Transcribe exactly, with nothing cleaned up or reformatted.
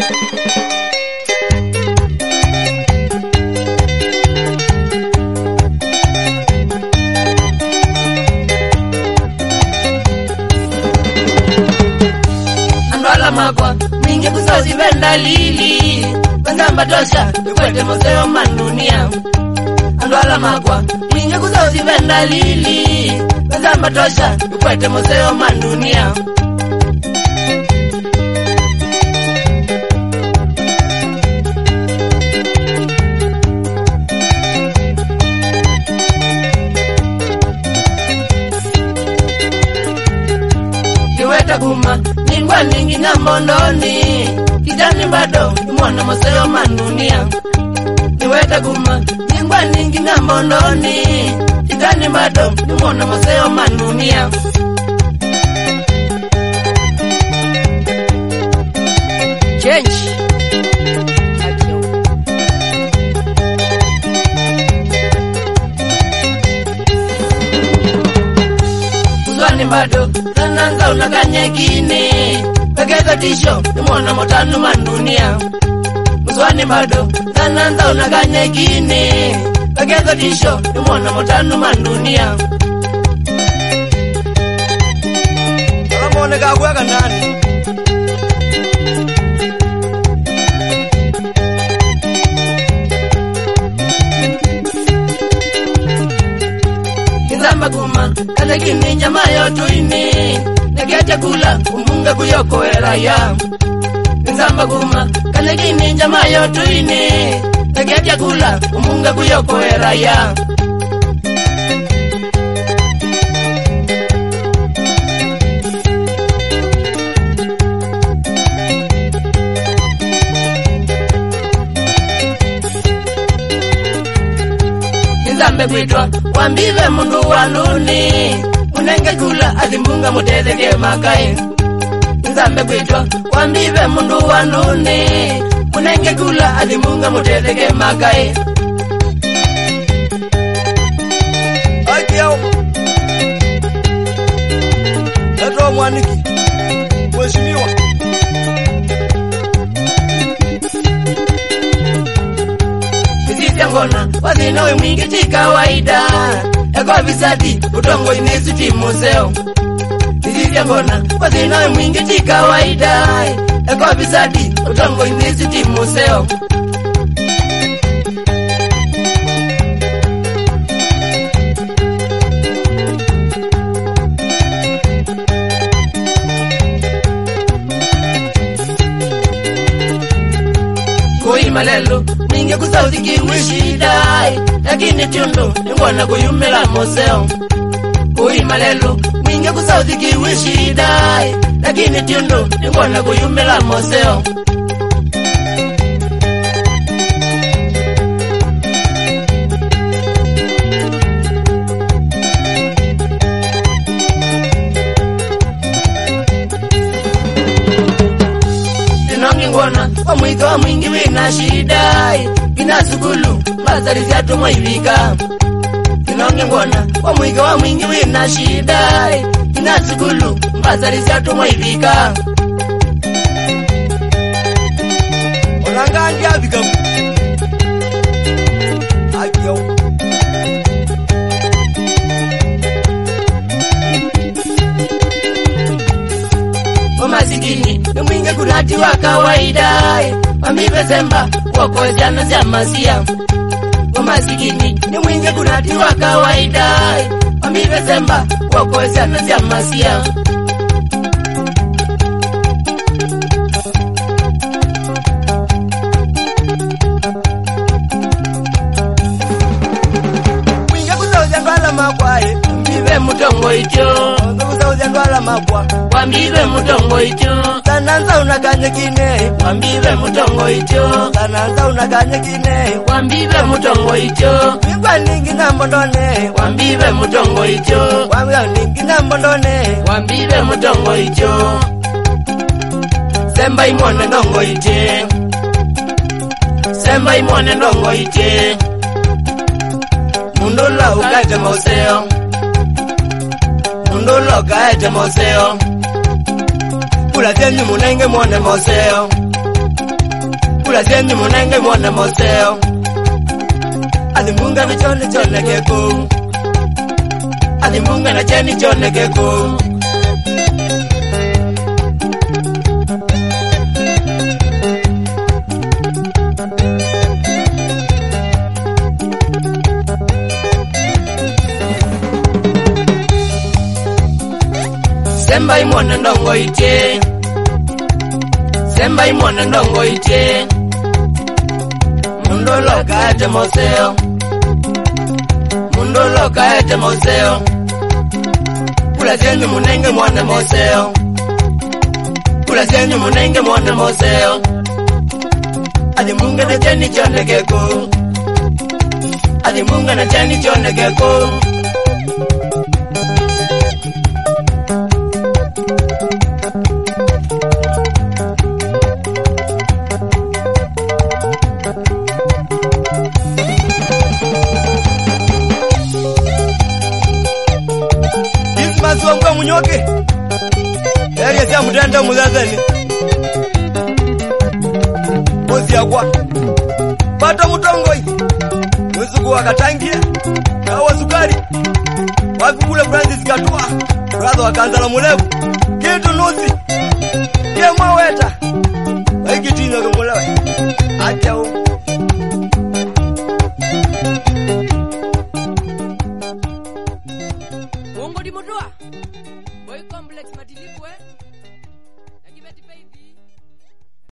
Andwala magwa mingi kusozi venda lili Wenzamba tosha Ukwete moseo manunia Andwala magwa mingi kusozi venda lili Wenzamba tosha Ukwete moseo manunia Kiweta kuma Ningwa ningi na mondoni Kijani bado Mwana moseo manunia Kiweta kuma Ningwa ningi na mondoni Kijani bado Mwana moseo manunia Change Uzwani bado Nananza unakanye kine Pekeza tisho Mwana motanu manunia Uzwani bado Nananza unakanye kine Pekeza tisho Mwana motanu manunia Alamone kagweka nani Kinzamba kuma Kale kini nyama yotu ini Negia chakula Umunga kuyoko eraya Kinzamba kuma Kale kini nyama yotu ini Negia chakula Umunga kuyoko eraya Kinzambe kwitwa Wambive mundu wanuni Munenge kula Azimbunga mutezeke makai Kinzambe kwitwa Wambive mundu wanuni Munenge kula Azimbunga mutezeke makai Aki yao Eto mwaniki Mweshimiwa Ngona wazinawe mwingi tika waida Eko visadi utongo inesi timoseo Nizizia ngona wazinawe mwingi tika waida Eko visadi utongo inesi timoseo Koi malelo Ninge kusauzi kiwishidai Lakini tiundo Ngona kuyumela moseo Kui malelo Ninge kusauzi kiwishidai Lakini tiundo Ngona kuyumela moseo Tinongi ngona Wamwika wa mwingi wina shidai Kina sukulu Mazari ziatu mwaivika Kinongi ngona Wamwika wa mwingi wina shidai Kina sukulu Mazari ziatu mwaivika Olanga vika Akiyo Omazikini Mwingi kunati wa kawaida Wamive semba Woko jana za masia Omazikini Mwingi kunati wa kawaida Wamive semba Woko jana za masia Mwingi kusauza ngwala makwae Mbive mutongo ityo Kusauza ngwala makwa Wambive mutongo ityo Sananza unakanye kine Wambive mutongo ityo Sananza unakanye kine Wambive mutongo ityo Mingwa ningi na mbondone Wambive mutongo ityo Wambive ningi na mbondone Wambive mutongo ityo Semba imone ndongo ite Semba imone ndongo ite Mundula ukaete mauseo Mundula ukaete mauseo Kula tenyu munenge mwone mauseo kula zenyu munenge mwone moseo adimunga na chone chone keko adimunga na cheni chone keko Semba imwana ndongo ite Semba imwana ndongo ite Mundo loka ete moseo Mundo loka ete moseo Kula zenyu munenge mwane moseo Kula zenyu munenge mwane moseo Adi munga na cheni chone keko Adi munga na cheni chone keko Kwa munyoke yari ya mutanda muzazani bozi yakwa pata mutongoi wezuko wakatangia na wasukari wakule Francis Katua brother wakanzala mulevu kitu nusi kema weta aikitinga ngolewe acha